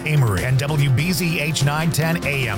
Amory, and WBZH 910 AM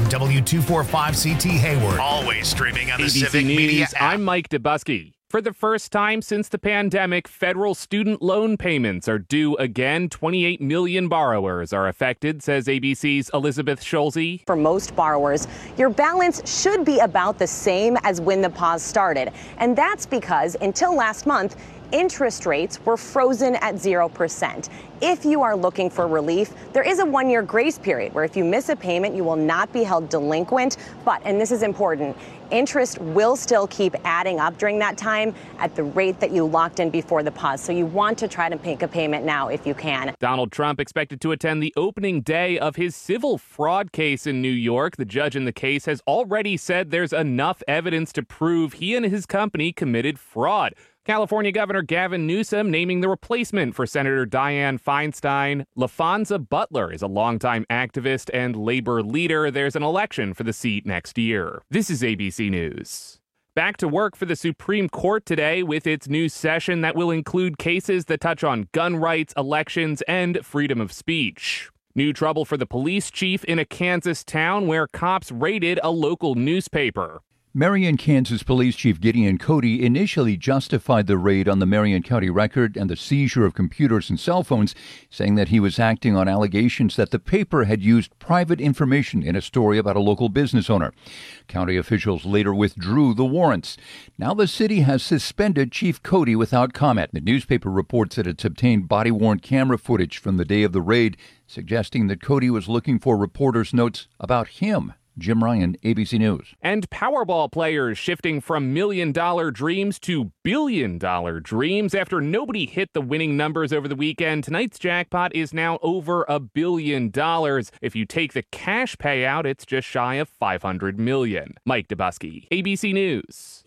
W245CT Hayward. Always streaming on the ABC Civic News, Media app. I'm Mike Dubusky. For the first time since the pandemic, federal student loan payments are due again. 28 million borrowers are affected, says ABC's Elizabeth Schulze. For most borrowers, your balance should be about the same as when the pause started. And that's because until last month, interest rates were frozen at 0%. If you are looking for relief, there is a 1-year grace period where if you miss a payment, you will not be held delinquent. But, and this is important, interest will still keep adding up during that time at the rate that you locked in before the pause. So you want to try to make a payment now if you can. Donald Trump expected to attend the opening day of his civil fraud case in New York. The judge in the case has already said there's enough evidence to prove he and his company committed fraud. California Governor Gavin Newsom naming the replacement for Senator Dianne Feinstein. LaFonza Butler is a longtime activist and labor leader. There's an election for the seat next year. This is ABC News. Back to work for the Supreme Court today with its new session that will include cases that touch on gun rights, elections, and freedom of speech. New trouble for the police chief in a Kansas town where cops raided a local newspaper. Marion, Kansas Police Chief Gideon Cody initially justified the raid on the Marion County Record and the seizure of computers and cell phones, saying that he was acting on allegations that the paper had used private information in a story about a local business owner. County officials later withdrew the warrants. Now the city has suspended Chief Cody without comment. The newspaper reports that it's obtained body-worn camera footage from the day of the raid, suggesting that Cody was looking for reporters' notes about him. Jim Ryan, ABC News. And Powerball players shifting from million-dollar dreams to billion-dollar dreams after nobody hit the winning numbers over the weekend. Tonight's jackpot is now over $1 billion. If you take the cash payout, it's just shy of $500 million. Mike Dubusky, ABC News.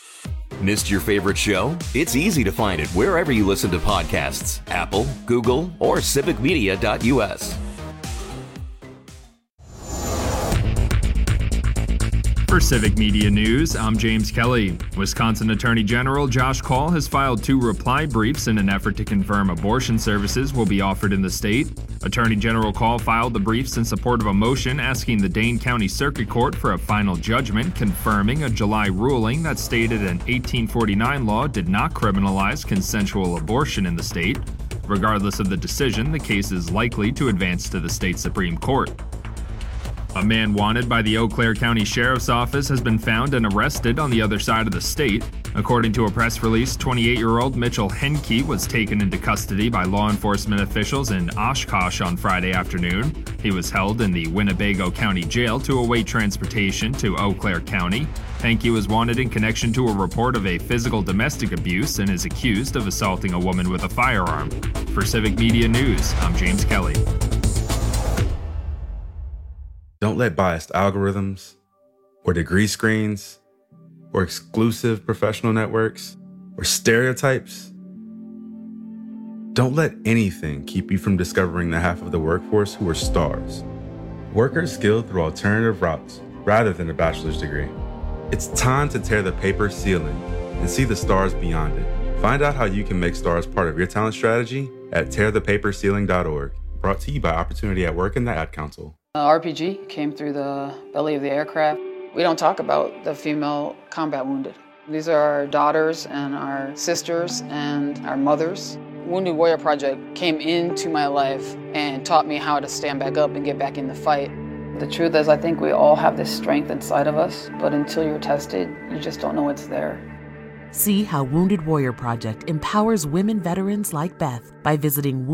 Missed your favorite show? It's easy to find it wherever you listen to podcasts. Apple, Google, or civicmedia.us. For Civic Media News, I'm James Kelly. Wisconsin Attorney General Josh Kaul has filed 2 reply briefs in an effort to confirm abortion services will be offered in the state. Attorney General Kaul filed the briefs in support of a motion asking the Dane County Circuit Court for a final judgment confirming a July ruling that stated an 1849 law did not criminalize consensual abortion in the state. Regardless of the decision, the case is likely to advance to the state Supreme Court. A man wanted by the Eau Claire County Sheriff's Office has been found and arrested on the other side of the state. According to a press release, 28-year-old Mitchell Henke was taken into custody by law enforcement officials in Oshkosh on Friday afternoon. He was held in the Winnebago County Jail to await transportation to Eau Claire County. Henke was wanted in connection to a report of a physical domestic abuse and is accused of assaulting a woman with a firearm. For Civic Media News, I'm James Kelly. Don't let biased algorithms, or degree screens, or exclusive professional networks, or stereotypes. Don't let anything keep you from discovering the half of the workforce who are stars. Workers skilled through alternative routes rather than a bachelor's degree. It's time to tear the paper ceiling and see the stars beyond it. Find out how you can make stars part of your talent strategy at tearthepaperceiling.org. Brought to you by Opportunity at Work and the Ad Council. RPG came through the belly of the aircraft. We don't talk about the female combat wounded. These are our daughters and our sisters and our mothers. Wounded Warrior Project came into my life and taught me how to stand back up and get back in the fight. The truth is, I think we all have this strength inside of us, but until you're tested, you just don't know it's there. See how Wounded Warrior Project empowers women veterans like Beth by visiting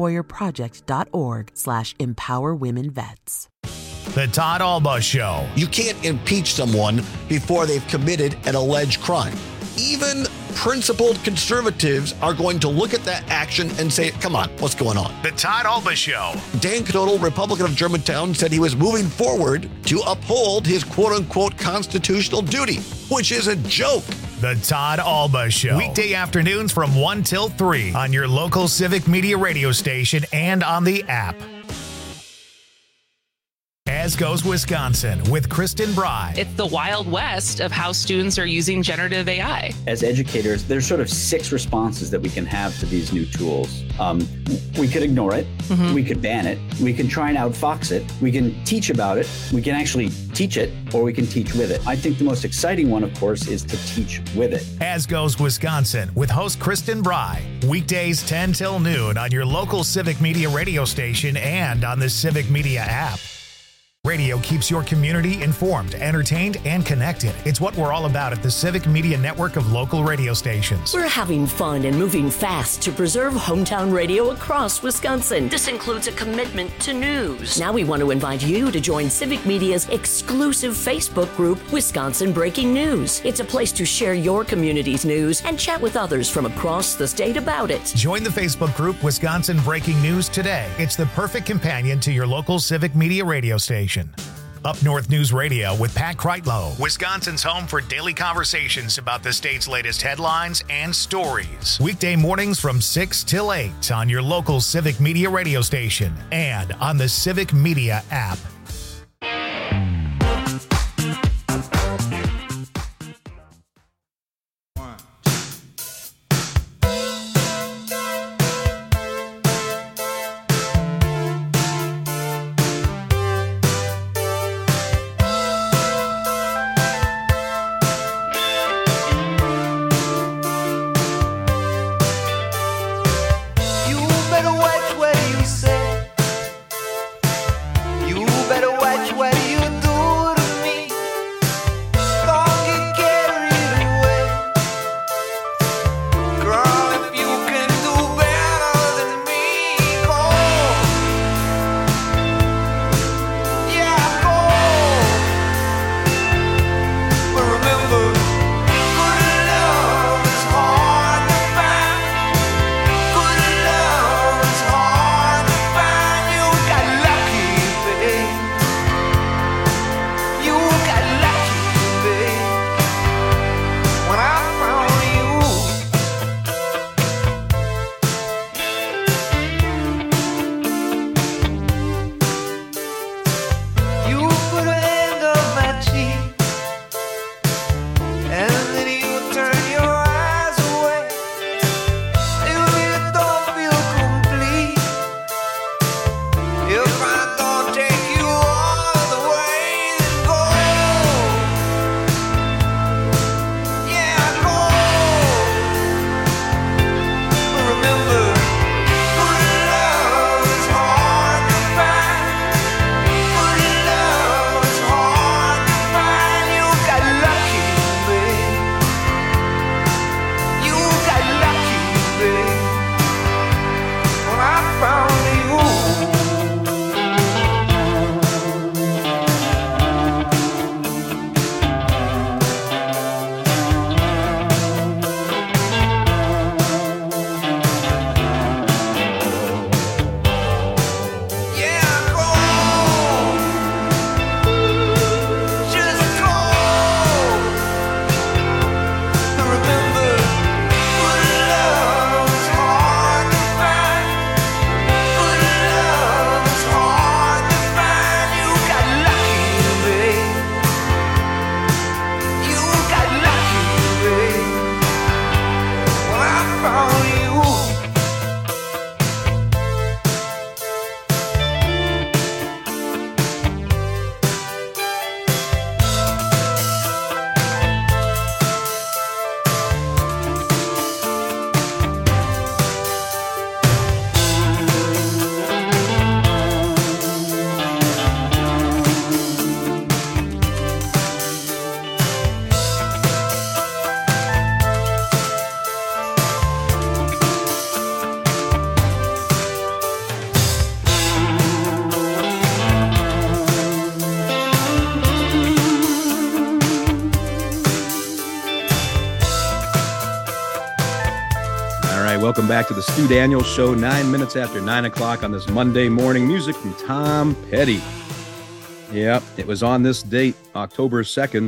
woundedwarriorproject.org/empowerwomenvets. The Todd Alba Show. You can't impeach someone before they've committed an alleged crime. Even principled conservatives are going to look at that action and say, come on, what's going on? The Todd Alba Show. Dan Knodel, Republican of Germantown, said he was moving forward to uphold his quote-unquote constitutional duty, which is a joke. The Todd Alba Show. Weekday afternoons from 1 till 3 on your local Civic Media radio station and on the app. As Goes Wisconsin with Kristen Bry. It's the Wild West of how students are using generative AI. As educators, there's sort of 6 responses that we can have to these new tools. We could ignore it. Mm-hmm. We could ban it. We can try and outfox it. We can teach about it. We can actually teach it, or we can teach with it. I think the most exciting one, of course, is to teach with it. As Goes Wisconsin with host Kristen Bry. Weekdays 10 till noon on your local Civic Media radio station and on the Civic Media app. Radio keeps your community informed, entertained, and connected. It's what we're all about at the Civic Media network of local radio stations. We're having fun and moving fast to preserve hometown radio across Wisconsin. This includes a commitment to news. Now we want to invite you to join Civic Media's exclusive Facebook group, Wisconsin Breaking News. It's a place to share your community's news and chat with others from across the state about it. Join the Facebook group, Wisconsin Breaking News today. It's the perfect companion to your local Civic Media radio station. Up North News Radio with Pat Kreitlow, Wisconsin's home for daily conversations about the state's latest headlines and stories. Weekday mornings from 6 till 8 on your local Civic Media radio station and on the Civic Media app. Welcome back to the Stu Daniels Show, 9 minutes after 9 o'clock on this Monday morning. Music from Tom Petty. Yep, it was on this date, October 2nd,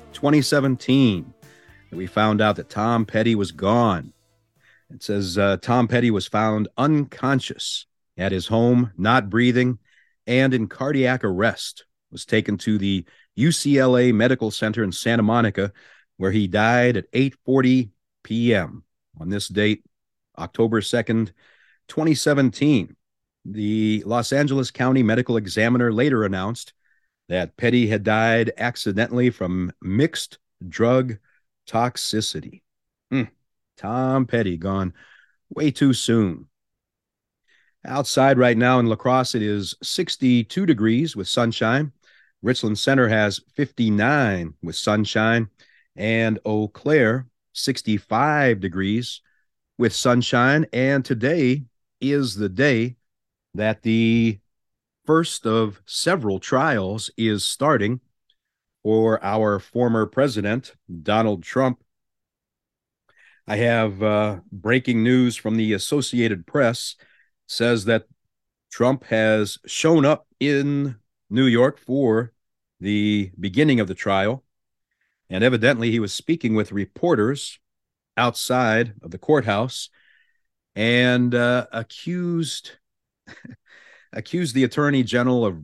2017, that we found out that Tom Petty was gone. It says Tom Petty was found unconscious at his home, not breathing, and in cardiac arrest was taken to the UCLA Medical Center in Santa Monica, where he died at 8:40 p.m. on this date, October 2nd, 2017. The Los Angeles County Medical Examiner later announced that Petty had died accidentally from mixed drug toxicity. Tom Petty gone way too soon. Outside right now in La Crosse, it is 62 degrees with sunshine. Richland Center has 59 with sunshine. And Eau Claire, 65 degrees with sunshine. And today is the day that the first of several trials is starting for our former president, Donald Trump. I have breaking news from the Associated Press. Says that Trump has shown up in New York for the beginning of the trial, and evidently he was speaking with reporters outside of the courthouse and accused the Attorney General,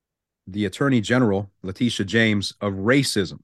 Letitia James, of racism.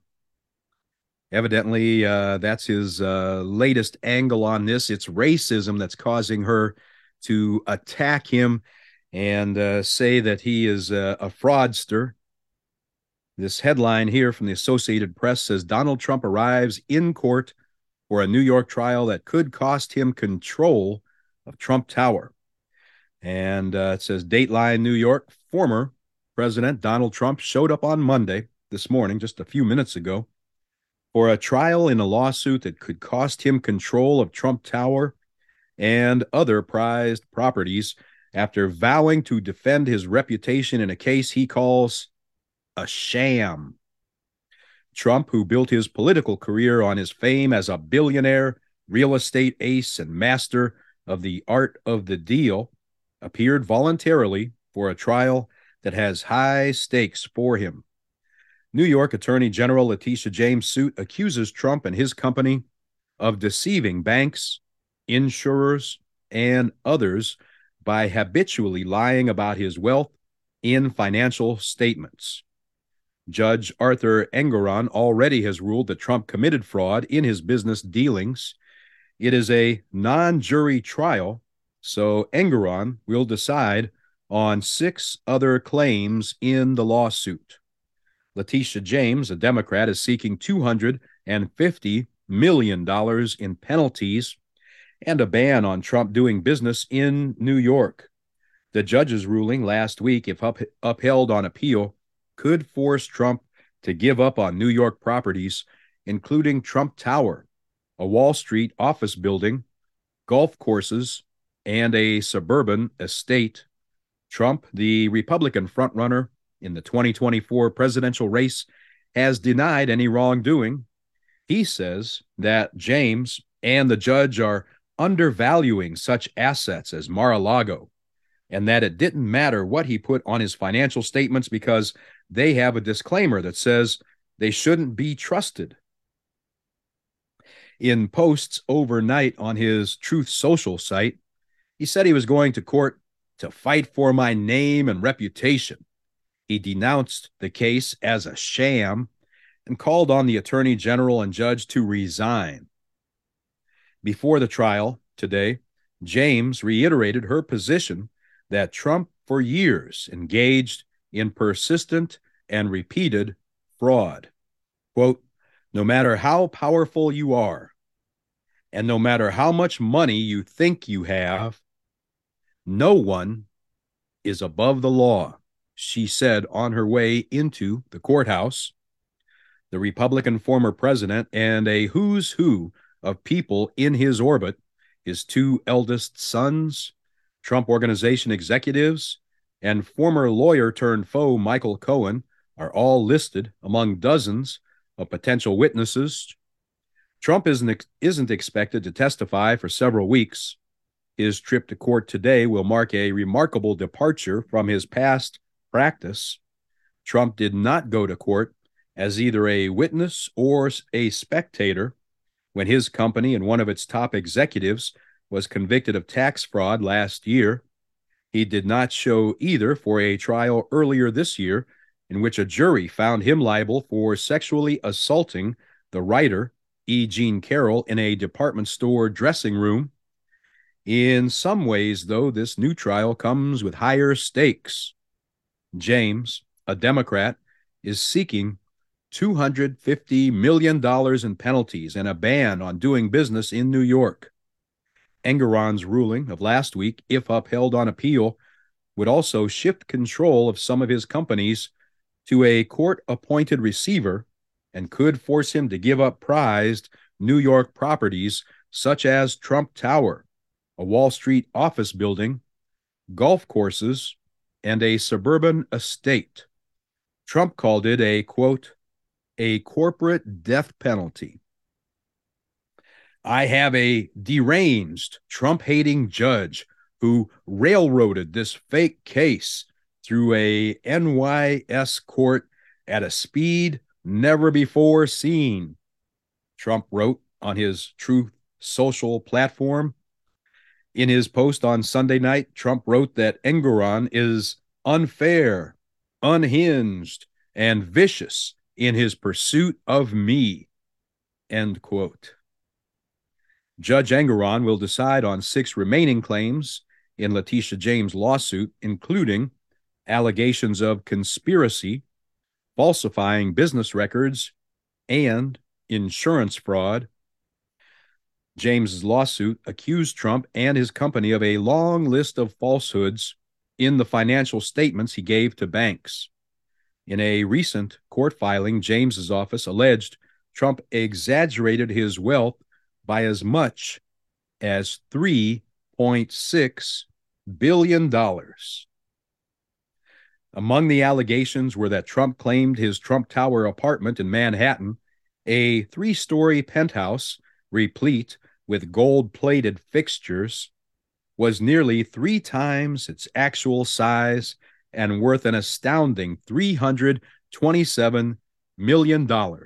Evidently, that's his latest angle on this. It's racism that's causing her to attack him and say that he is a fraudster. This headline here from the Associated Press says Donald Trump arrives in court for a New York trial that could cost him control of Trump Tower. And it says Dateline New York, former President Donald Trump showed up on Monday, this morning, just a few minutes ago, for a trial in a lawsuit that could cost him control of Trump Tower and other prized properties after vowing to defend his reputation in a case he calls a sham. Trump, who built his political career on his fame as a billionaire, real estate ace, and master of the art of the deal, appeared voluntarily for a trial that has high stakes for him. New York Attorney General Letitia James' suit accuses Trump and his company of deceiving banks, insurers, and others by habitually lying about his wealth in financial statements. Judge Arthur Engoron already has ruled that Trump committed fraud in his business dealings. It is a non-jury trial, so Engoron will decide on 6 other claims in the lawsuit. Letitia James, a Democrat, is seeking $250 million in penalties and a ban on Trump doing business in New York. The judge's ruling last week, if upheld on appeal, could force Trump to give up on New York properties, including Trump Tower, a Wall Street office building, golf courses, and a suburban estate. Trump, the Republican frontrunner in the 2024 presidential race, has denied any wrongdoing. He says that James and the judge are undervaluing such assets as Mar-a-Lago, and that it didn't matter what he put on his financial statements because they have a disclaimer that says they shouldn't be trusted. In posts overnight on his Truth Social site, he said he was going to court to fight for my name and reputation. He denounced the case as a sham and called on the Attorney General and judge to resign. Before the trial today, James reiterated her position that Trump for years engaged in persistent and repeated fraud. Quote, no matter how powerful you are, and no matter how much money you think you have, no one is above the law, she said on her way into the courthouse. The Republican former president and a who's who of people in his orbit, his 2 eldest sons, Trump Organization executives, and former lawyer-turned-foe Michael Cohen are all listed among dozens of potential witnesses. Trump isn't expected to testify for several weeks. His trip to court today will mark a remarkable departure from his past practice. Trump did not go to court as either a witness or a spectator when his company and one of its top executives was convicted of tax fraud last year. He did not show either for a trial earlier this year in which a jury found him liable for sexually assaulting the writer, E. Jean Carroll, in a department store dressing room. In some ways, though, this new trial comes with higher stakes. James, a Democrat, is seeking $250 million in penalties and a ban on doing business in New York. Engoron's ruling of last week, if upheld on appeal, would also shift control of some of his companies to a court-appointed receiver and could force him to give up prized New York properties such as Trump Tower, a Wall Street office building, golf courses, and a suburban estate. Trump called it a, quote, a corporate death penalty. I have a deranged, Trump-hating judge who railroaded this fake case through a NYS court at a speed never before seen, Trump wrote on his Truth Social platform. In his post on Sunday night, Trump wrote that Engoron is unfair, unhinged, and vicious in his pursuit of me, end quote. Judge Engoron will decide on 6 remaining claims in Letitia James' lawsuit, including allegations of conspiracy, falsifying business records, and insurance fraud. James's lawsuit accused Trump and his company of a long list of falsehoods in the financial statements he gave to banks. In a recent court filing, James's office alleged Trump exaggerated his wealth by as much as $3.6 billion. Among the allegations were that Trump claimed his Trump Tower apartment in Manhattan, a 3-story penthouse replete with gold-plated fixtures, was nearly 3 times its actual size and worth an astounding $327 million.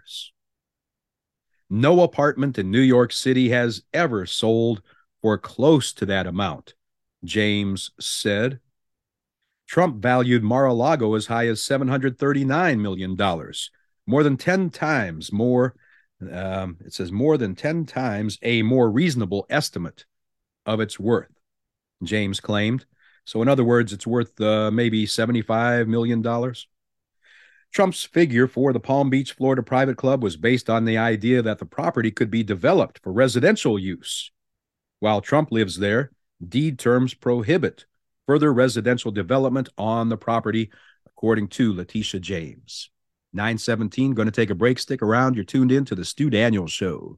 No apartment in New York City has ever sold for close to that amount, James said. Trump valued Mar-a-Lago as high as $739 million, more than 10 times more. It says more than 10 times a more reasonable estimate of its worth, James claimed. So in other words, it's worth maybe $75 million. Trump's figure for the Palm Beach, Florida private club was based on the idea that the property could be developed for residential use. While Trump lives there, deed terms prohibit further residential development on the property, according to Letitia James. 9:17, going to take a break. Stick around. You're tuned in to the Stu Daniels Show.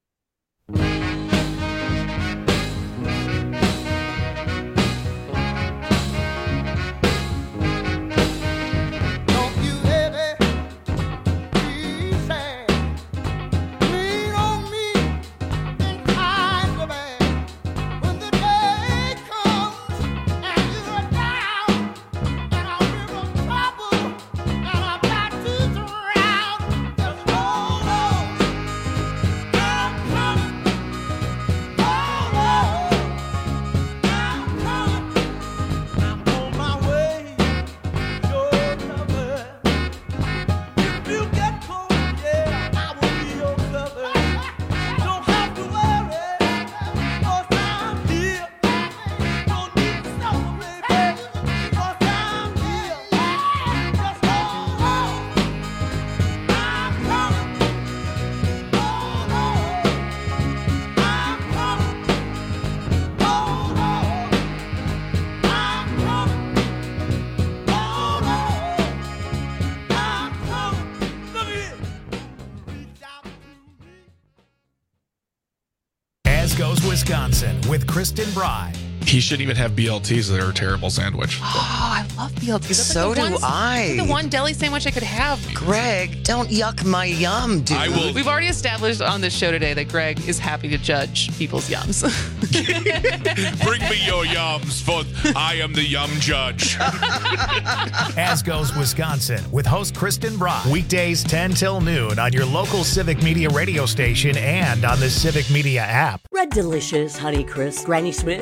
Wisconsin with Kristen Bry. He shouldn't even have BLTs. They're a terrible sandwich. Oh, I love BLTs. So do I. The one deli sandwich I could have. Greg, don't yuck my yum, dude. We've already established on this show today that Greg is happy to judge people's yums. Bring me your yums, for I am the yum judge. As Goes Wisconsin with host Kristen Bry. Weekdays 10 till noon on your local Civic Media radio station and on the Civic Media app. Red Delicious, Honeycrisp, Granny Smith. If you have a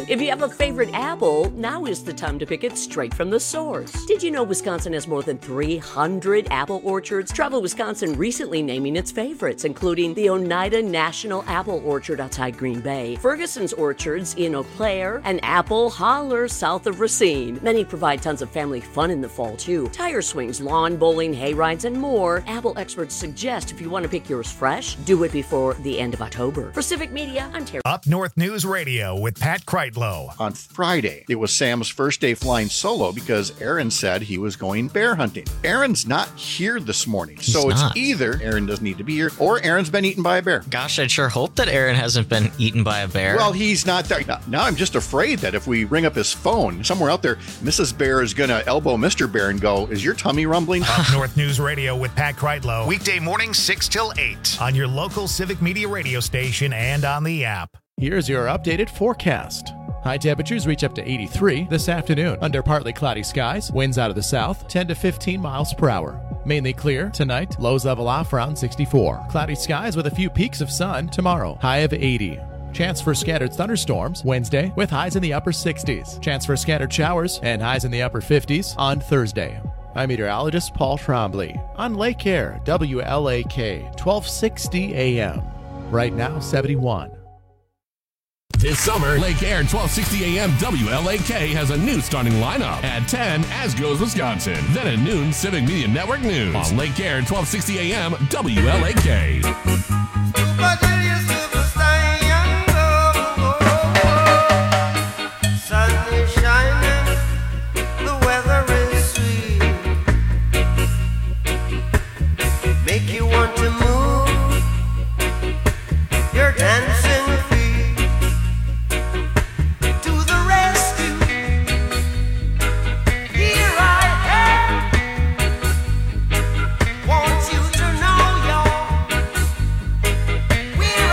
favorite apple, now is the time to pick it straight from the source. Did you know Wisconsin has more than 300 apple orchards? Travel Wisconsin recently naming its favorites, including the Oneida National Apple Orchard outside Green Bay, Ferguson's Orchards in Eau Claire, and Apple Holler south of Racine. Many provide tons of family fun in the fall, too. Tire swings, lawn bowling, hay rides, and more. Apple experts suggest if you want to pick yours fresh, do it before the end of October. For Civic Media, I'm Terry. Up North News Radio with Pat Kreitlow. On Friday, it was Sam's first day flying solo because Aaron said he was going bear hunting. Aaron's not here this morning, so it's either Aaron doesn't need to be here or Aaron's been eaten by a bear. Gosh, I'd sure hope that Aaron hasn't been eaten by a bear. Well, he's not there. Now I'm just afraid that if we ring up his phone, somewhere out there, Mrs. Bear is going to elbow Mr. Bear and go, "Is your tummy rumbling?" Up North News Radio with Pat Kreitlow. Weekday mornings 6 till 8 on your local Civic Media radio station and on the app. Here's your updated forecast. High temperatures reach up to 83 this afternoon under partly cloudy skies. Winds out of the south, 10 to 15 miles per hour. Mainly clear tonight. Lows level off around 64. Cloudy skies with a few peaks of sun tomorrow. High of 80. Chance for scattered thunderstorms Wednesday with highs in the upper 60s. Chance for scattered showers and highs in the upper 50s on Thursday. I'm meteorologist Paul Trombley on Lake Air, WLAK, 1260 AM. Right now, 71. This summer, Lake Air 1260 AM WLAK has a new starting lineup. At 10, As Goes Wisconsin. Then at noon, Civic Media Network News. On Lake Air 1260 AM WLAK. Sun is shining, the weather is sweet. Make you want to move your dancing feet to the rescue. Here I am. Want you to know where I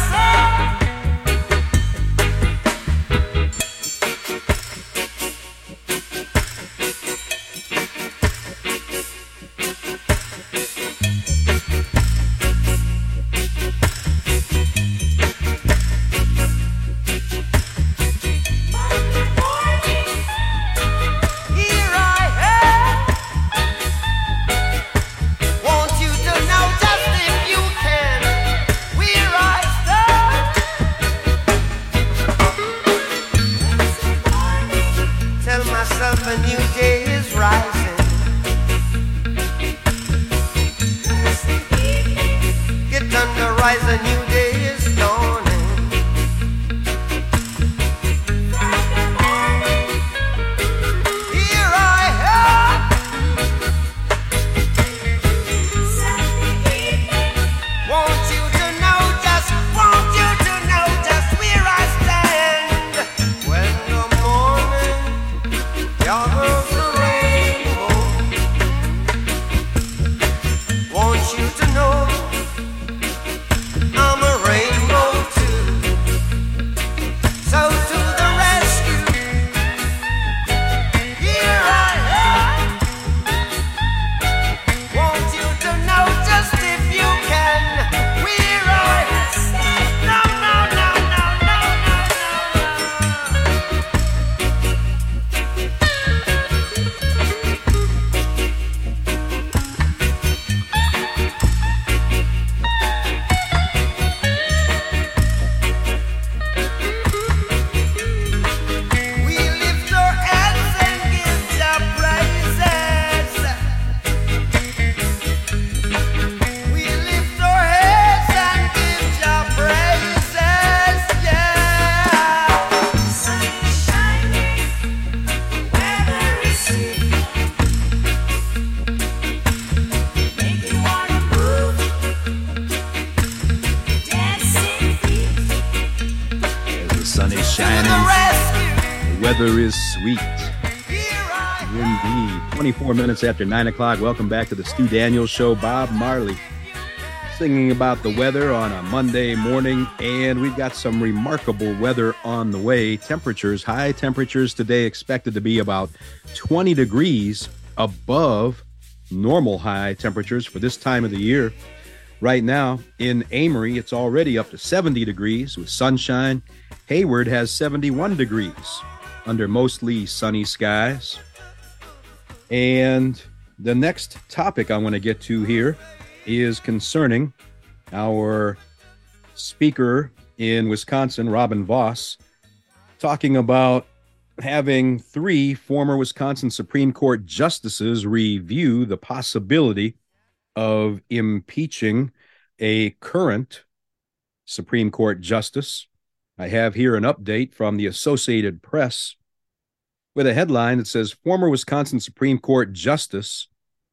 myself a new day is rising. Get under, rise, a new day is dawning. Here I am. Want you to know just where I stand. When the morning gathers the rainbow, want you to know I'm a rainbow too. So to the rescue, here I am. Want you to know just if you can, where I no, no, no, no, no, we lift our hands and give Jah praises. We lift our heads and give Jah praises, yeah. Sun is shining, weather is sweet. Make you wanna move, dancing feet. As the sun is shining, the weather is sweet. Indeed. 24 minutes after 9 o'clock. Welcome back to the Stu Daniels Show. Bob Marley singing about the weather on a Monday morning, and we've got some remarkable weather on the way. Temperatures, high temperatures today expected to be about 20 degrees above normal high temperatures for this time of the year. Right now in Amory, it's already up to 70 degrees with sunshine. Hayward has 71 degrees under mostly sunny skies. And the next topic I want to get to here is concerning our speaker in Wisconsin, Robin Vos, talking about having 3 former Wisconsin Supreme Court justices review the possibility of impeaching a current Supreme Court justice. I have here an update from the Associated Press with a headline that says, former Wisconsin Supreme Court justice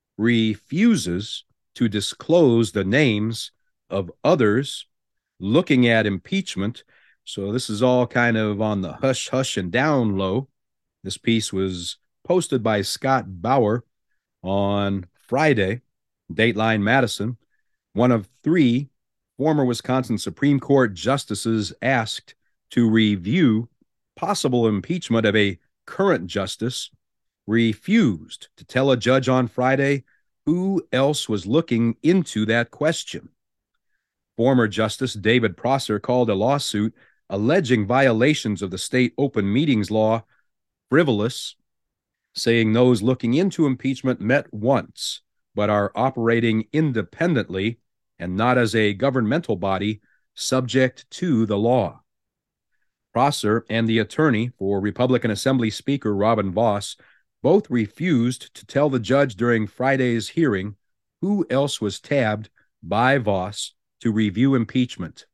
refuses to disclose the names of others looking at impeachment. So this is all kind of on the hush, hush, and down low. This piece was posted by Scott Bauer on Friday, Dateline Madison. One of 3 former Wisconsin Supreme Court justices asked to review possible impeachment of a current justice refused to tell a judge on Friday who else was looking into that question. Former Justice David Prosser called a lawsuit alleging violations of the state open meetings law frivolous, saying those looking into impeachment met once, but are operating independently and not as a governmental body subject to the law. Prosser and the attorney for Republican Assembly Speaker Robin Vos both refused to tell the judge during Friday's hearing who else was tabbed by Vos to review impeachment.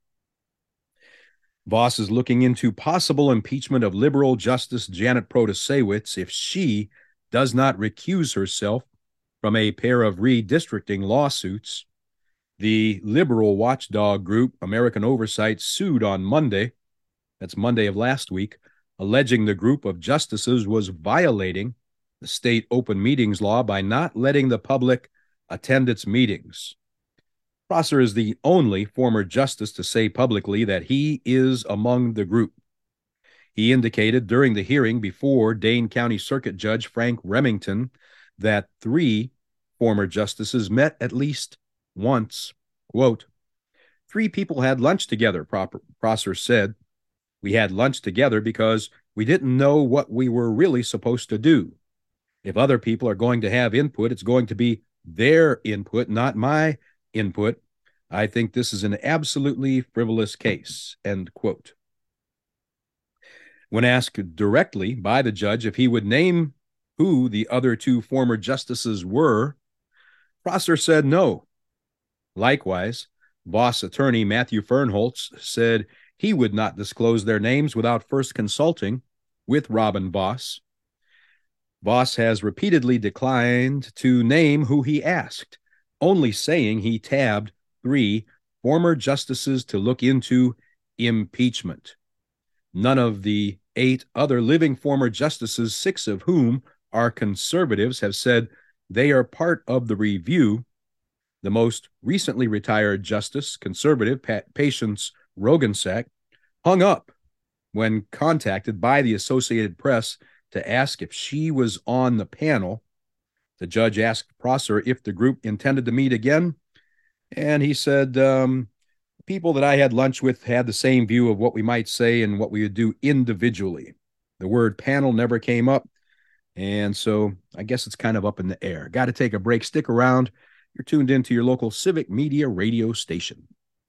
Vos is looking into possible impeachment of liberal Justice Janet Protasewicz if she does not recuse herself from a pair of redistricting lawsuits. The liberal watchdog group American Oversight sued on Monday, that's Monday of last week, alleging the group of justices was violating the state open meetings law by not letting the public attend its meetings. Prosser is the only former justice to say publicly that he is among the group. He indicated during the hearing before Dane County Circuit Judge Frank Remington that 3 former justices met at least once. Quote, 3 people had lunch together, Prosser said. We had lunch together because we didn't know what we were really supposed to do. If other people are going to have input, it's going to be their input, not my input. I think this is an absolutely frivolous case, end quote. When asked directly by the judge if he would name who the other 2 former justices were, Prosser said no. Likewise, Vos attorney Matthew Fernholtz said he would not disclose their names without first consulting with Robin Vos. Vos has repeatedly declined to name who he asked, only saying he tabbed 3 former justices to look into impeachment. None of the 8 other living former justices, 6 of whom are conservatives, have said they are part of the review. The most recently retired justice, conservative Patience Rogansack, hung up when contacted by the Associated Press to ask if she was on the panel. The judge asked Prosser if the group intended to meet again, and he said, people that I had lunch with had the same view of what we might say and what we would do individually. The word panel never came up, and so I guess it's kind of up in the air. Got to take a break. Stick around. You're tuned into your local Civic Media radio station.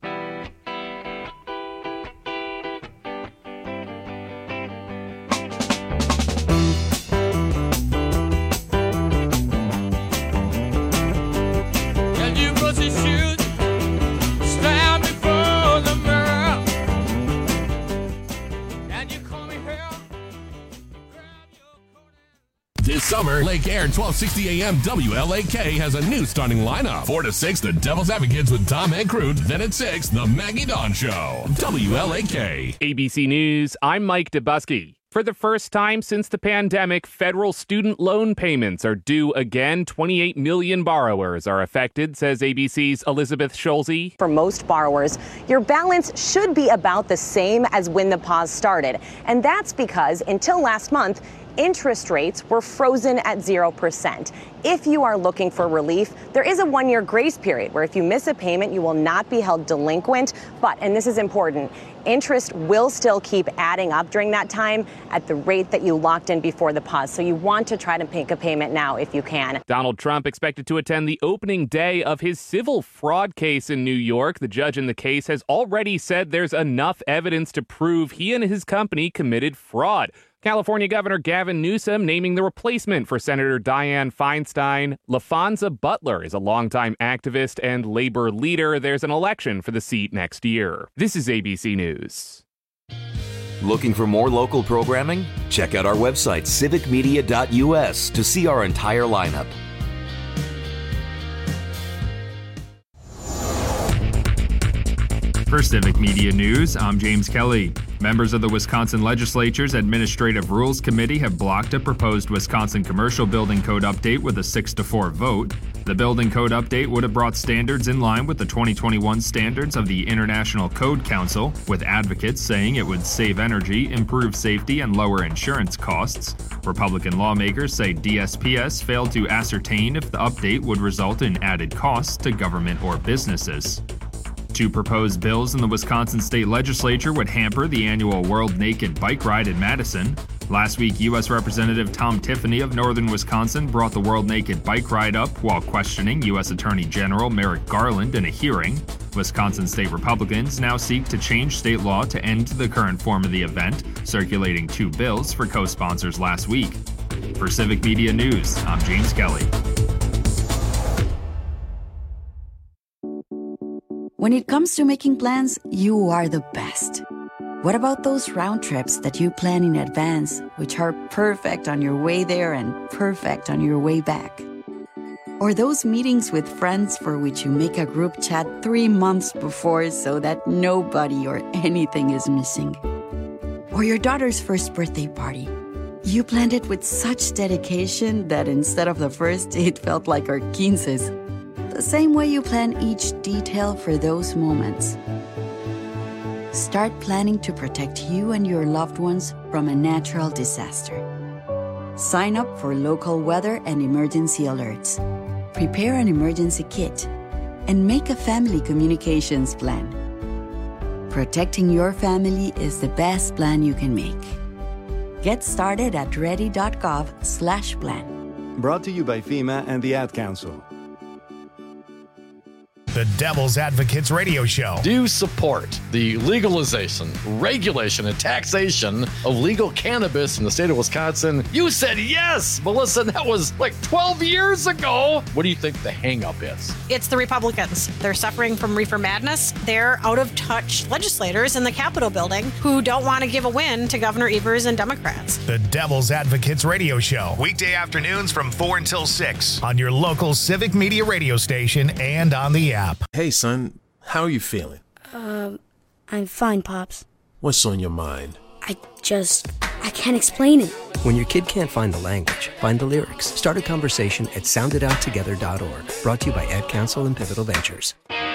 This summer, Lake Air 1260 AM WLAK has a new starting lineup. 4 to 6, the Devil's Advocates with Tom and Crute. Then at 6, the Maggie Dawn Show. WLAK. ABC News, I'm Mike Dubusky. For the first time since the pandemic, federal student loan payments are due again. 28 million borrowers are affected, says ABC's Elizabeth Schulze. For most borrowers, your balance should be about the same as when the pause started. And that's because until last month, interest rates were frozen at 0%. If you are looking for relief, there is a 1-year grace period where if you miss a payment, you will not be held delinquent. But, and this is important, interest will still keep adding up during that time at the rate that you locked in before the pause. So you want to try to make a payment now if you can. Donald Trump expected to attend the opening day of his civil fraud case in New York. The judge in the case has already said there's enough evidence to prove he and his company committed fraud. California Governor Gavin Newsom naming the replacement for Senator Dianne Feinstein. LaFonza Butler is a longtime activist and labor leader. There's an election for the seat next year. This is ABC News. Looking for more local programming? Check out our website, civicmedia.us, to see our entire lineup. For Civic Media News, I'm James Kelly. Members of the Wisconsin Legislature's Administrative Rules Committee have blocked a proposed Wisconsin Commercial Building Code update with a 6-4 vote. The building code update would have brought standards in line with the 2021 standards of the International Code Council, with advocates saying it would save energy, improve safety, and lower insurance costs. Republican lawmakers say DSPS failed to ascertain if the update would result in added costs to government or businesses. Two proposed bills in the Wisconsin state legislature would hamper the annual World Naked Bike Ride in Madison. Last week, U.S. Representative Tom Tiffany of northern Wisconsin brought the World Naked Bike Ride up while questioning U.S. Attorney General Merrick Garland in a hearing. Wisconsin state Republicans now seek to change state law to end the current form of the event, circulating two bills for co-sponsors last week. For Civic Media News, I'm James Kelly. When it comes to making plans, you are the best. What about those round trips that you plan in advance, which are perfect on your way there and perfect on your way back? Or those meetings with friends for which you make a group chat 3 months before so that nobody or anything is missing? Or your daughter's first birthday party. You planned it with such dedication that instead of the first, it felt like our 15s. The same way you plan each detail for those moments. Start planning to protect you and your loved ones from a natural disaster. Sign up for local weather and emergency alerts. Prepare an emergency kit. And make a family communications plan. Protecting your family is the best plan you can make. Get started at ready.gov/plan. Brought to you by FEMA and the Ad Council. The Devil's Advocates Radio Show. Do you support the legalization, regulation, and taxation of legal cannabis in the state of Wisconsin? You said yes, Melissa. That was like 12 years ago. What do you think the hang-up is? It's the Republicans. They're suffering from reefer madness. They're out-of-touch legislators in the Capitol building who don't want to give a win to Governor Evers and Democrats. The Devil's Advocates Radio Show. Weekday afternoons from 4 until 6 on your local Civic Media radio station and on the app. Hey, son, how are you feeling? I'm fine, Pops. What's on your mind? I can't explain it. When your kid can't find the language, find the lyrics. Start a conversation at sounditouttogether.org. Brought to you by Ad Council and Pivotal Ventures.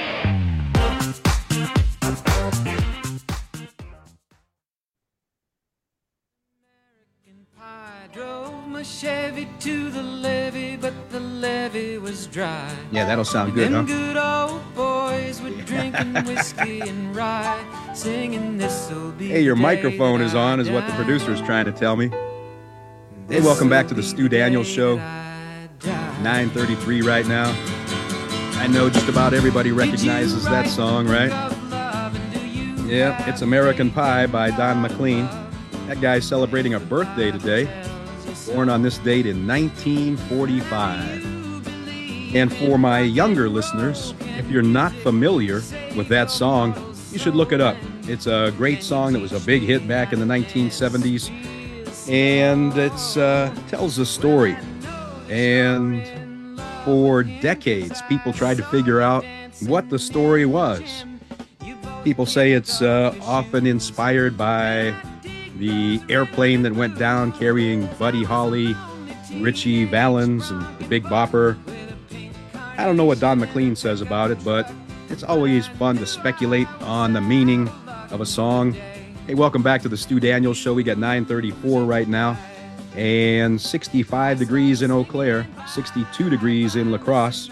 Chevy to the levee, but the levee was dry. Yeah, that'll sound good, Them huh? good old boys were drinking whiskey and rye, singing this'll be. Hey, your the day microphone is on, is what the producer is trying to tell me. Hey, welcome back to the Stu Daniels Show. 9:33 right now. I know just about everybody recognizes that song, right? Yeah, it's American Pie by Don McLean. That guy's celebrating a birthday today. Born on this date in 1945. And for my younger listeners, if you're not familiar with that song, you should look it up. It's a great song that was a big hit back in the 1970s. And it tells a story. And for decades, people tried to figure out what the story was. People say it's often inspired by the airplane that went down carrying Buddy Holly, Ritchie Valens, and the Big Bopper. I don't know what Don McLean says about it, but it's always fun to speculate on the meaning of a song. Hey, welcome back to the Stu Daniels Show. We got 9:34 right now. and 65 degrees in Eau Claire, 62 degrees in La Crosse.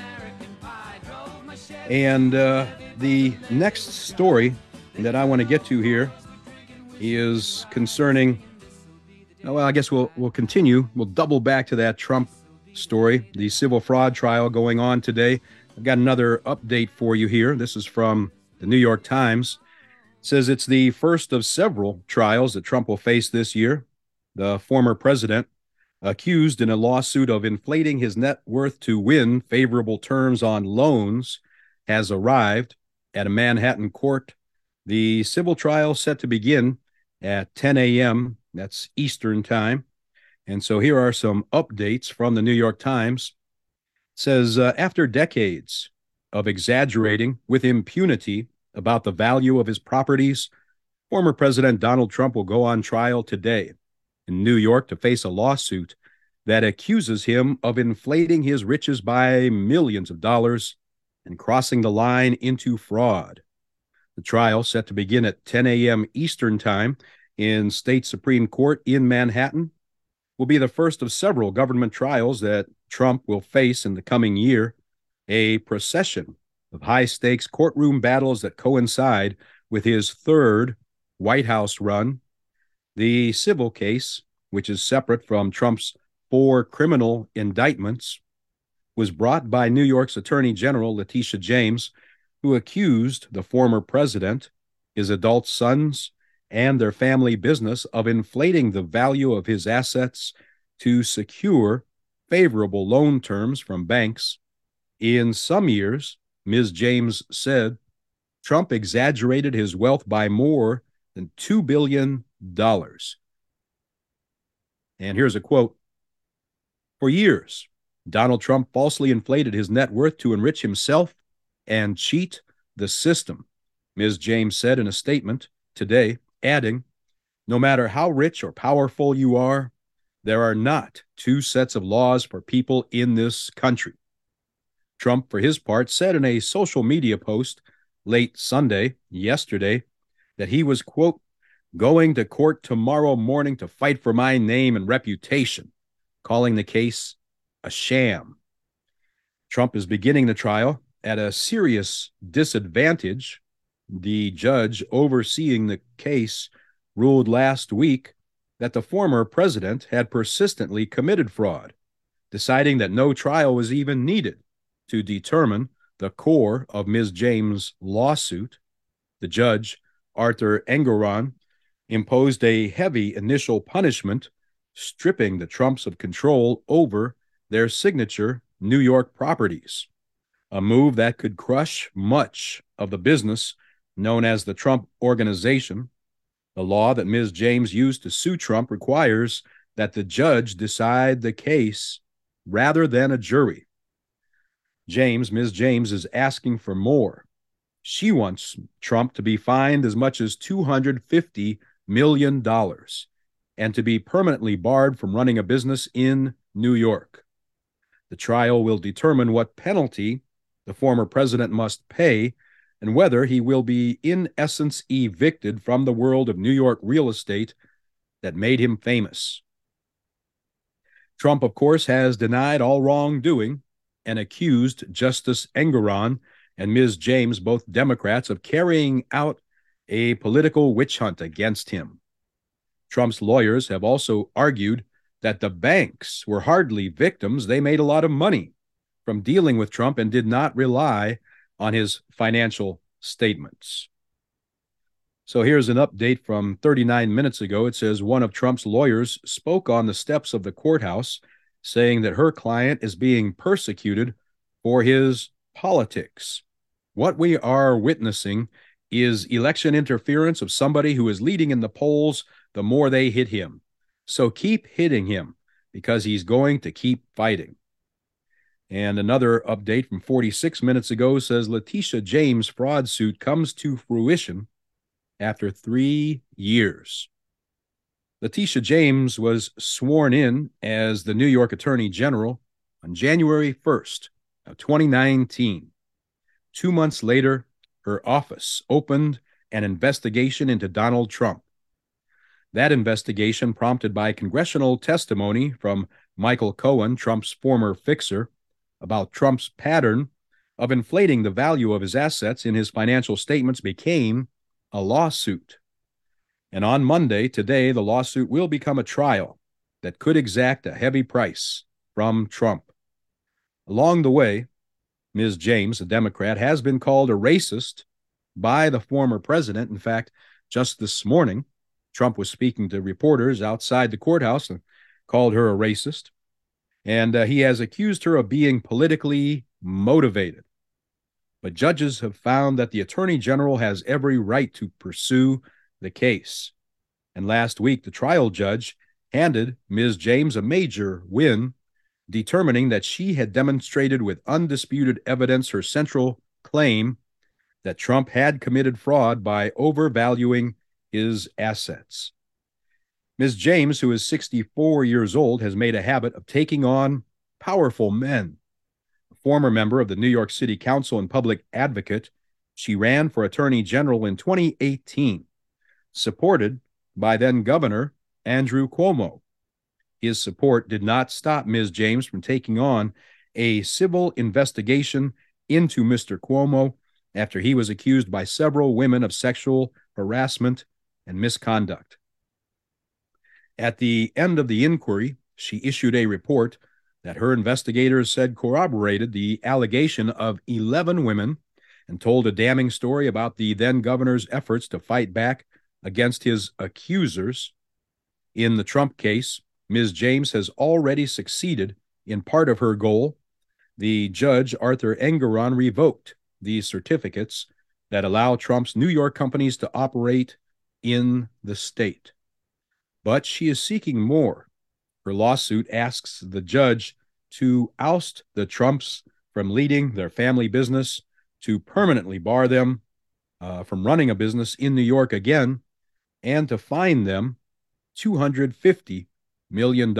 And the next story that I want to get to here is concerning, well, I guess we'll continue. We'll double back to that Trump story, the civil fraud trial going on today. I've got another update for you here. This is from the New York Times. It says it's the first of several trials that Trump will face this year. The former president, accused in a lawsuit of inflating his net worth to win favorable terms on loans, has arrived at a Manhattan court. The civil trial set to begin at 10 a.m. That's Eastern time. And so here are some updates from the New York Times. It says, after decades of exaggerating with impunity about the value of his properties, former President Donald Trump will go on trial today in New York to face a lawsuit that accuses him of inflating his riches by millions of dollars and crossing the line into fraud. The trial, set to begin at 10 a.m. Eastern Time in State Supreme Court in Manhattan, will be the first of several government trials that Trump will face in the coming year, a procession of high-stakes courtroom battles that coincide with his third White House run. The civil case, which is separate from Trump's 4 criminal indictments, was brought by New York's Attorney General Letitia James, who accused the former president, his adult sons, and their family business of inflating the value of his assets to secure favorable loan terms from banks. In some years, Ms. James said, Trump exaggerated his wealth by more than $2 billion. And here's a quote. For years, Donald Trump falsely inflated his net worth to enrich himself and cheat the system, Ms. James said in a statement today, adding, no matter how rich or powerful you are, there are not 2 sets of laws for people in this country. Trump, for his part, said in a social media post late yesterday, that he was, quote, going to court tomorrow morning to fight for my name and reputation, calling the case a sham. Trump is beginning the trial at a serious disadvantage. The judge overseeing the case ruled last week that the former president had persistently committed fraud, deciding that no trial was even needed to determine the core of Ms. James' lawsuit. The judge, Arthur Engoron, imposed a heavy initial punishment, stripping the Trumps of control over their signature New York properties, a move that could crush much of the business known as the Trump Organization. The law that Ms. James used to sue Trump requires that the judge decide the case rather than a jury. Ms. James is asking for more. She wants Trump to be fined as much as $250 million and to be permanently barred from running a business in New York. The trial will determine what penalty the former president must pay and whether he will be, in essence, evicted from the world of New York real estate that made him famous. Trump, of course, has denied all wrongdoing and accused Justice Engoron and Ms. James, both Democrats, of carrying out a political witch hunt against him. Trump's lawyers have also argued that the banks were hardly victims. They made a lot of money from dealing with Trump and did not rely on his financial statements. So here's an update from 39 minutes ago. It says one of Trump's lawyers spoke on the steps of the courthouse, saying that her client is being persecuted for his politics. What we are witnessing is election interference of somebody who is leading in the polls the more they hit him. So keep hitting him because he's going to keep fighting. And another update from 46 minutes ago says Letitia James' fraud suit comes to fruition after 3 years. Letitia James was sworn in as the New York Attorney General on January 1st of 2019. 2 months later, her office opened an investigation into Donald Trump. That investigation, prompted by congressional testimony from Michael Cohen, Trump's former fixer, about Trump's pattern of inflating the value of his assets in his financial statements, became a lawsuit. And on Monday, today, the lawsuit will become a trial that could exact a heavy price from Trump. Along the way, Ms. James, a Democrat, has been called a racist by the former president. In fact, just this morning, Trump was speaking to reporters outside the courthouse and called her a racist. And he has accused her of being politically motivated. But judges have found that the Attorney General has every right to pursue the case. And last week, the trial judge handed Ms. James a major win, determining that she had demonstrated with undisputed evidence her central claim that Trump had committed fraud by overvaluing his assets. Ms. James, who is 64 years old, has made a habit of taking on powerful men. A former member of the New York City Council and public advocate, she ran for Attorney General in 2018, supported by then-Governor Andrew Cuomo. His support did not stop Ms. James from taking on a civil investigation into Mr. Cuomo after he was accused by several women of sexual harassment and misconduct. At the end of the inquiry, she issued a report that her investigators said corroborated the allegation of 11 women and told a damning story about the then-governor's efforts to fight back against his accusers. In the Trump case, Ms. James has already succeeded in part of her goal. The judge, Arthur Engoron, revoked the certificates that allow Trump's New York companies to operate in the state. But she is seeking more. Her lawsuit asks the judge to oust the Trumps from leading their family business, to permanently bar them from running a business in New York again, and to fine them $250 million.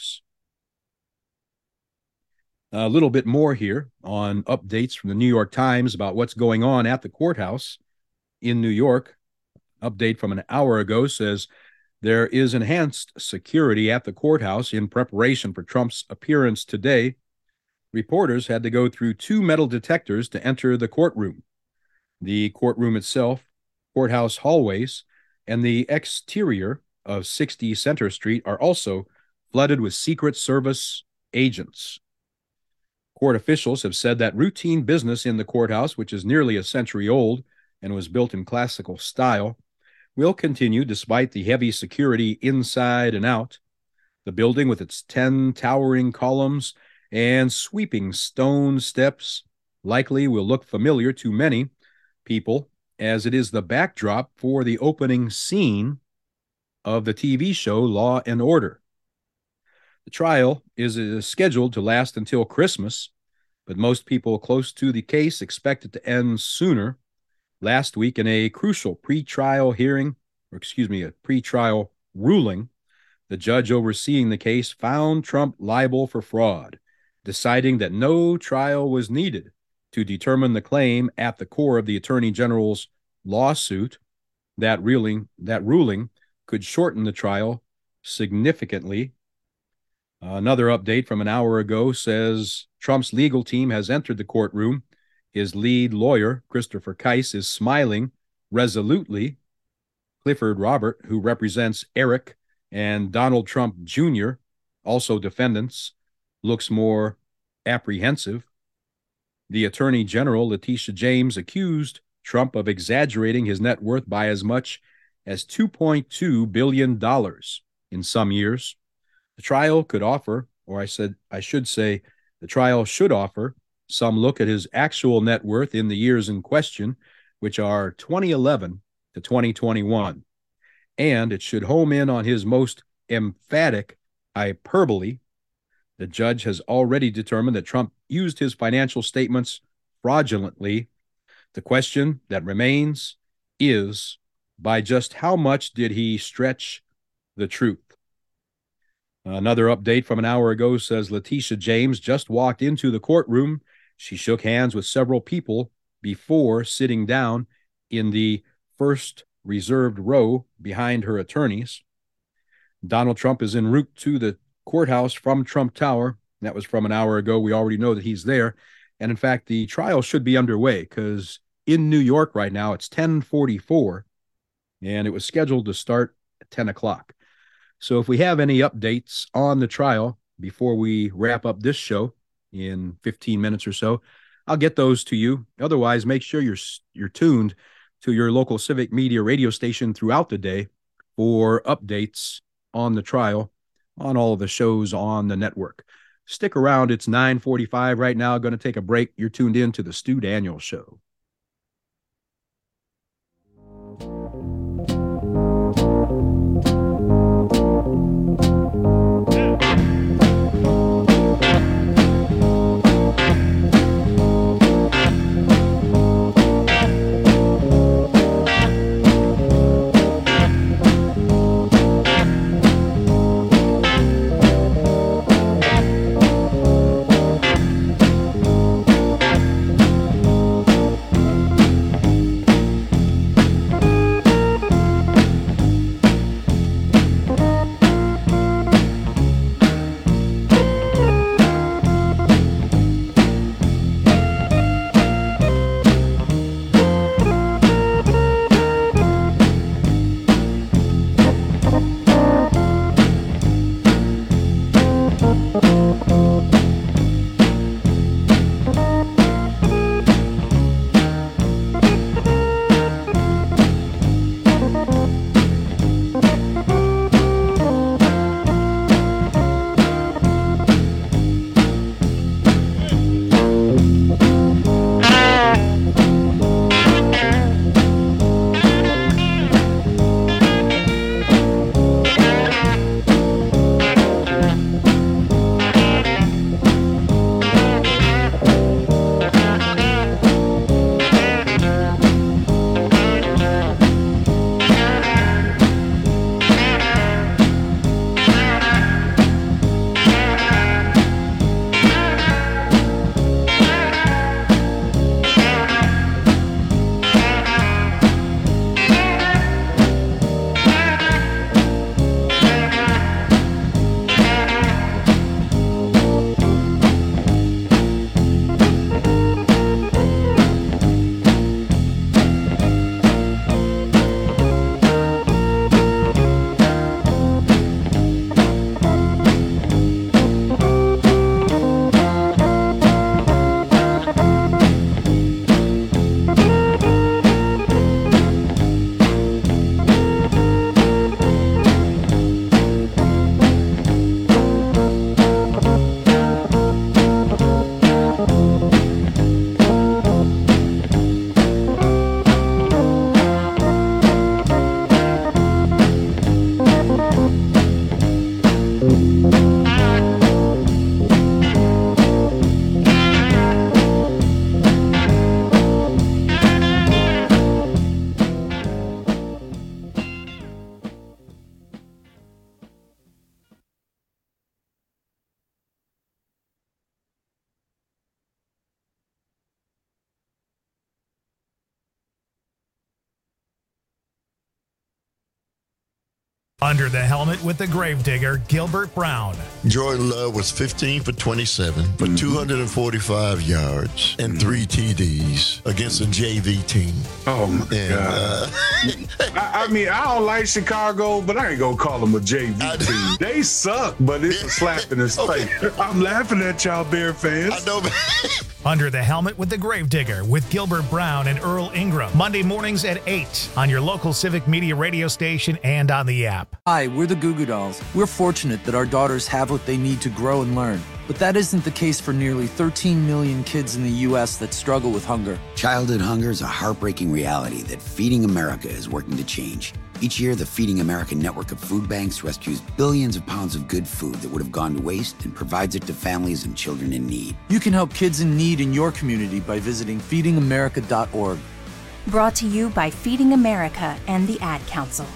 A little bit more here on updates from the New York Times about what's going on at the courthouse in New York. Update from an hour ago says there is enhanced security at the courthouse in preparation for Trump's appearance today. Reporters had to go through 2 metal detectors to enter the courtroom. The courtroom itself, courthouse hallways, and the exterior of 60 Center Street are also flooded with Secret Service agents. Court officials have said that routine business in the courthouse, which is nearly a century old and was built in classical style, will continue despite the heavy security inside and out. The building, with its 10 towering columns and sweeping stone steps, likely will look familiar to many people, as it is the backdrop for the opening scene of the TV show Law and Order. The trial is scheduled to last until Christmas, but most people close to the case expect it to end sooner. Last week, in a crucial pre-trial ruling, the judge overseeing the case found Trump liable for fraud, deciding that no trial was needed to determine the claim at the core of the Attorney General's lawsuit. That ruling could shorten the trial significantly. Another update from an hour ago says Trump's legal team has entered the courtroom. His lead lawyer, Christopher Kise, is smiling resolutely. Clifford Robert, who represents Eric and Donald Trump Jr., also defendants, looks more apprehensive. The Attorney General, Letitia James, accused Trump of exaggerating his net worth by as much as $2.2 billion in some years. The trial could offer, or I should say, the trial should offer some look at his actual net worth in the years in question, which are 2011 to 2021. And it should home in on his most emphatic hyperbole. The judge has already determined that Trump used his financial statements fraudulently. The question that remains is, by just how much did he stretch the truth? Another update from an hour ago says Letitia James just walked into the courtroom. She shook hands with several people before sitting down in the first reserved row behind her attorneys. Donald Trump is en route to the courthouse from Trump Tower. That was from an hour ago. We already know that he's there. And in fact, the trial should be underway because in New York right now, it's 10:44, and it was scheduled to start at 10 o'clock. So if we have any updates on the trial before we wrap up this show in 15 minutes or so, I'll get those to you. Otherwise, make sure you're tuned to your local civic media radio station throughout the day for updates on the trial on all of the shows on the network. Stick around. It's 9:45 right now. Going to take a break. You're tuned in to the Stu Daniels Show. Under the helmet with the gravedigger, Gilbert Brown. Jordan Love was 15 for 27 for 245 yards and 3 TDs against a JV team. Oh, my God. I mean, I don't like Chicago, but I ain't going to call them a JV team. They suck, but it's a slap in his face. I'm laughing at y'all Bear fans. I know, man. Under the helmet with the gravedigger with Gilbert Brown and Earl Ingram. Monday mornings at 8 on your local Civic Media radio station and on the app. Hi, we're the Goo Goo Dolls. We're fortunate that our daughters have what they need to grow and learn. But that isn't the case for nearly 13 million kids in the U.S. that struggle with hunger. Childhood hunger is a heartbreaking reality that Feeding America is working to change. Each year, the Feeding America network of food banks rescues billions of pounds of good food that would have gone to waste and provides it to families and children in need. You can help kids in need in your community by visiting feedingamerica.org. Brought to you by Feeding America and the Ad Council.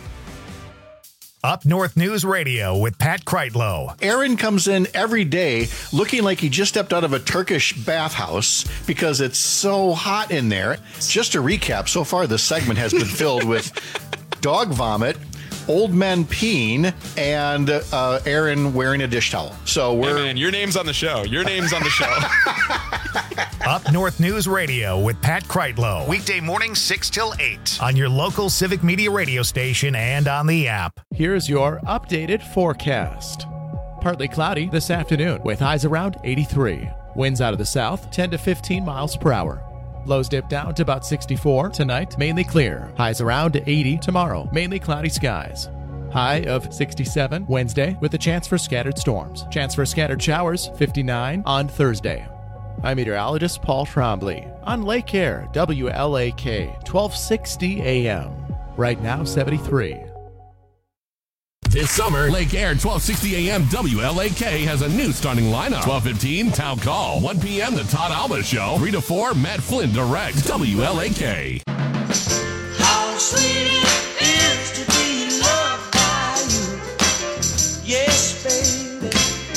Up North News Radio with Pat Kreitlow. Aaron comes in every day looking like he just stepped out of a Turkish bathhouse because it's so hot in there. Just to recap, so far this segment has been filled with dog vomit, old men peeing and Aaron wearing a dish towel. So Hey man, your name's on the show. Your name's on the show. Up North News Radio with Pat Kreitlow. Weekday mornings 6 till 8 on your local Civic Media radio station and on the app. Here's your updated forecast. Partly cloudy this afternoon with highs around 83. Winds out of the south 10 to 15 miles per hour. Lows dip down to about 64 tonight, mainly clear. Highs around 80 tomorrow, mainly cloudy skies. High of 67 Wednesday with a chance for scattered storms. Chance for scattered showers 59 on Thursday. I'm meteorologist Paul Trombley on Lake Air, WLAK, 1260 AM. Right now, 73. This summer, Lake Air 1260 AM WLAK has a new starting lineup. 12:15 Town Call. 1 p.m. The Todd Alba Show. 3 to 4 Matt Flynn directs WLAK. How sweet it is to be loved by you. Yes, baby.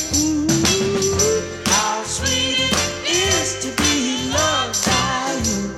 Ooh, how sweet it is to be loved by you.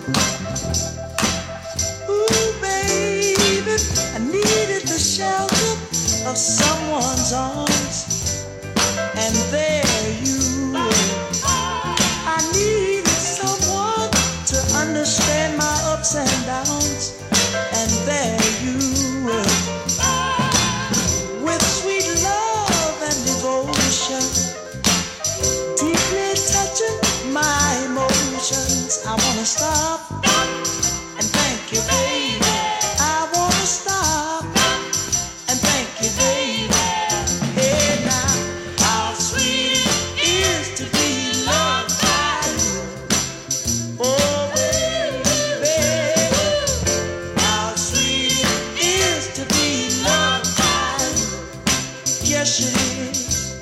Ooh, baby, I needed the shelter of someone's arms, and there you were. I needed someone to understand my ups and downs, and there you were. With sweet love and devotion, deeply touching my emotions. I wanna stop and thank you, baby. I wanna stop and thank you, baby. Hey now, how sweet it is to be loved by you. Oh, baby, how sweet it is to be loved by you. Yes, it is.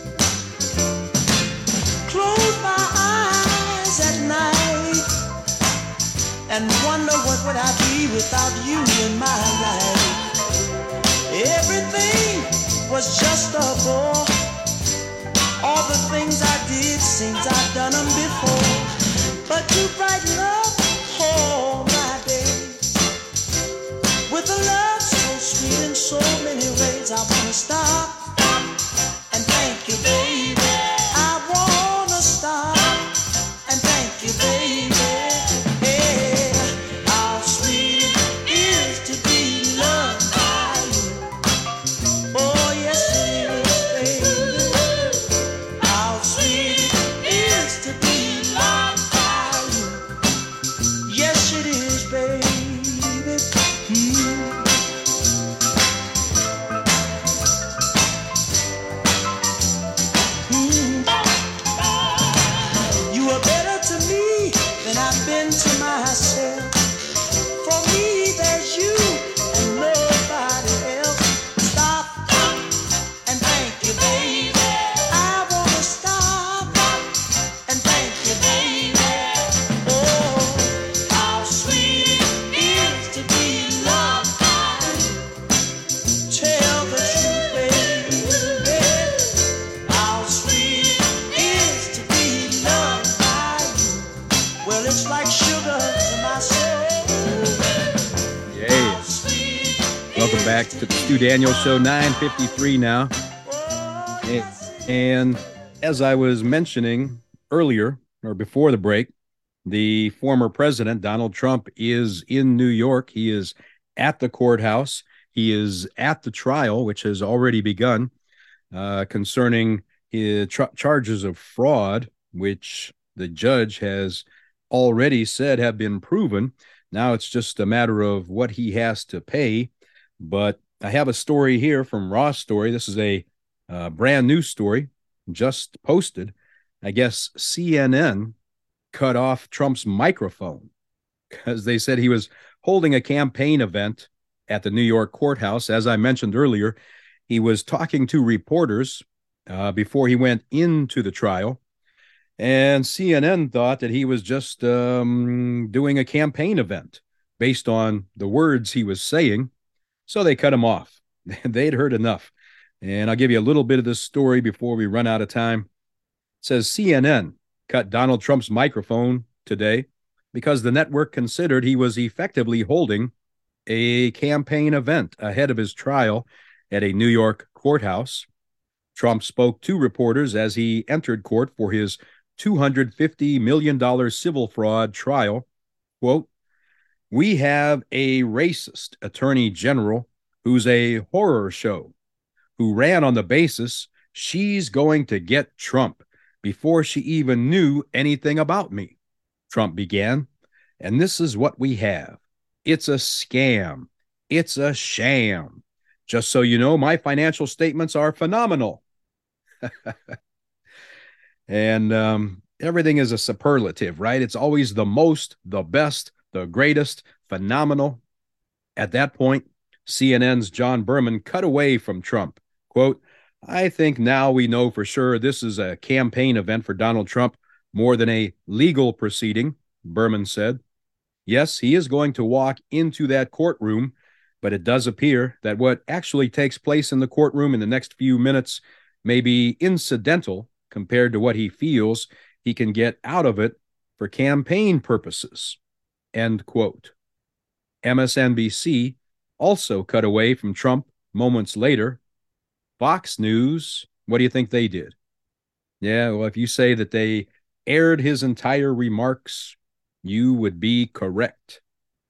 Close my eyes at night and wonder what would I be without you in my life. Everything was just a bore. All the things I did seems I've done them before. But you brighten up all my days with a love so sweet in so many ways. I wanna stop and thank you, baby. I wanna stop and thank you, baby. Hey, how sweet it is to be loved by you. Oh, yes, it is, baby. How sweet it is to be loved by you. Yes, it is, baby. You are better to me than I've been to myself. For me, there's you and nobody else. Stop and thank you, baby. I wanna stop and thank you, baby. Oh, how sweet it is to be loved by you. Tell the truth, baby. How sweet it is to be loved by you. Well, it's like sugar to my soul. Yay. Welcome back to the Stu Daniels Show, 9:53 now. And as I was mentioning earlier, or before the break, the former president, Donald Trump, is in New York. He is at the courthouse. He is at the trial, which has already begun, concerning his charges of fraud, which the judge has already said have been proven. Now it's just a matter of what he has to pay. But I have a story here from Raw Story. This is a brand new story just posted. I guess CNN cut off Trump's microphone because they said he was holding a campaign event at the New York courthouse. As I mentioned earlier, he was talking to reporters before he went into the trial. And CNN thought that he was just doing a campaign event based on the words he was saying. So they cut him off. They'd heard enough. And I'll give you a little bit of this story before we run out of time. It says CNN cut Donald Trump's microphone today because the network considered he was effectively holding a campaign event ahead of his trial at a New York courthouse. Trump spoke to reporters as he entered court for his $250 million civil fraud trial. Quote, "We have a racist attorney general who's a horror show, who ran on the basis she's going to get Trump before she even knew anything about me," Trump began. "And this is what we have. It's a scam. It's a sham. Just so you know, my financial statements are phenomenal." And everything is a superlative, right? It's always the most, the best, the greatest, phenomenal. At that point, CNN's John Berman cut away from Trump. Quote, "I think now we know for sure this is a campaign event for Donald Trump more than a legal proceeding," Berman said. "Yes, he is going to walk into that courtroom, but it does appear that what actually takes place in the courtroom in the next few minutes may be incidental compared to what he feels he can get out of it for campaign purposes." End quote. MSNBC also cut away from Trump moments later. Fox News, what do you think they did? Yeah, well, if you say that they aired his entire remarks, you would be correct.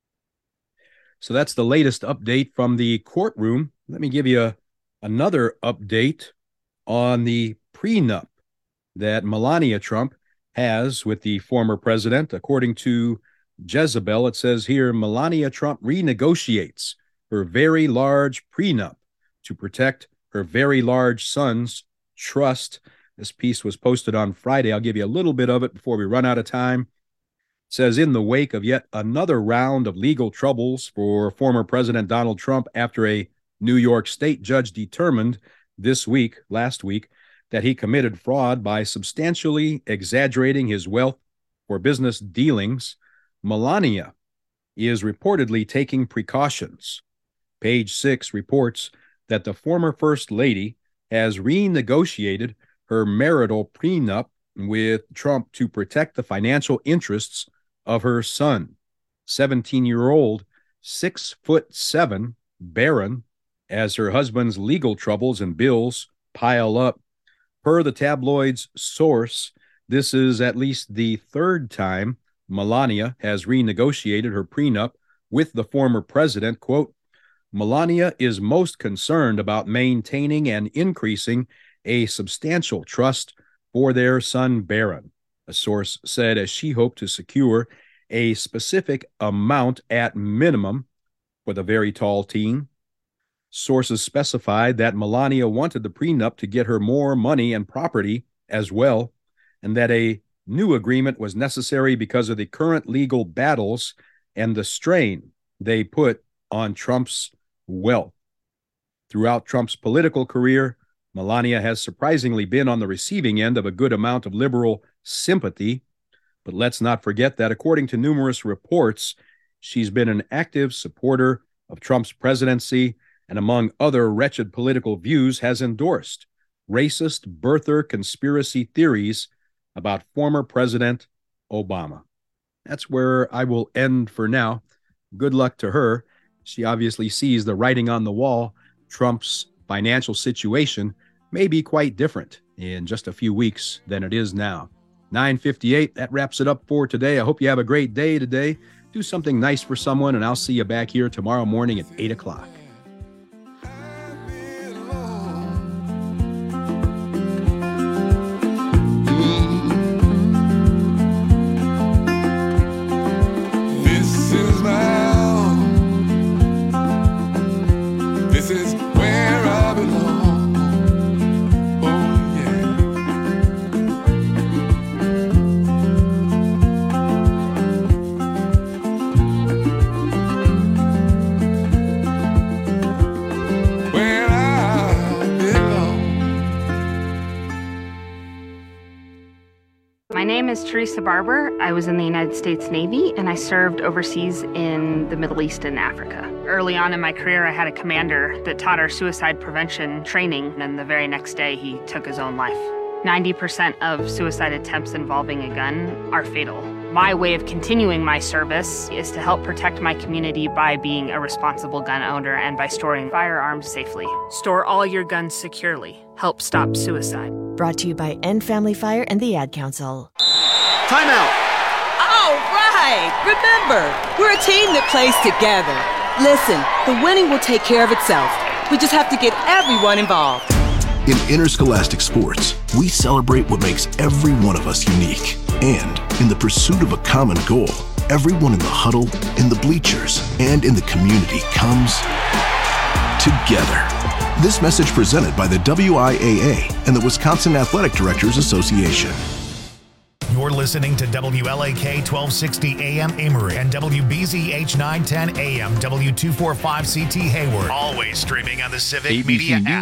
So that's the latest update from the courtroom. Let me give you another update on the prenup that Melania Trump has with the former president. According to Jezebel, it says here, Melania Trump renegotiates her very large prenup to protect her very large son's trust. This piece was posted on Friday. I'll give you a little bit of it before we run out of time. It says, in the wake of yet another round of legal troubles for former President Donald Trump after a New York state judge determined last week, that he committed fraud by substantially exaggerating his wealth for business dealings, Melania is reportedly taking precautions. Page 6 reports that the former First Lady has renegotiated her marital prenup with Trump to protect the financial interests of her son, 17-year-old, 6'7" Barron, as her husband's legal troubles and bills pile up. Per the tabloid's source, this is at least the third time Melania has renegotiated her prenup with the former president. Quote, "Melania is most concerned about maintaining and increasing a substantial trust for their son Barron," a source said, as she hoped to secure a specific amount at minimum for the very tall teen. Sources specified that Melania wanted the prenup to get her more money and property as well, and that a new agreement was necessary because of the current legal battles and the strain they put on Trump's wealth. Throughout Trump's political career, Melania has surprisingly been on the receiving end of a good amount of liberal sympathy. But let's not forget that, according to numerous reports, she's been an active supporter of Trump's presidency and, among other wretched political views, has endorsed racist birther conspiracy theories about former President Obama. That's where I will end for now. Good luck to her. She obviously sees the writing on the wall. Trump's financial situation may be quite different in just a few weeks than it is now. 9:58, that wraps it up for today. I hope you have a great day today. Do something nice for someone, and I'll see you back here tomorrow morning at 8 o'clock. This is my home. This is where I belong. My name is Teresa Barber. I was in the United States Navy, and I served overseas in the Middle East and Africa. Early on in my career, I had a commander that taught our suicide prevention training, and the very next day, he took his own life. 90% of suicide attempts involving a gun are fatal. My way of continuing my service is to help protect my community by being a responsible gun owner and by storing firearms safely. Store all your guns securely. Help stop suicide. Brought to you by End Family Fire and the Ad Council. Timeout! All right! Remember, we're a team that plays together. Listen, the winning will take care of itself. We just have to get everyone involved. In interscholastic sports, we celebrate what makes every one of us unique. And in the pursuit of a common goal, everyone in the huddle, in the bleachers, and in the community comes together. This message presented by the WIAA and the Wisconsin Athletic Directors Association. You're listening to WLAK 1260 AM Amory and WBZH 910 AM W245CT Hayward. Always streaming on the Civic Media app.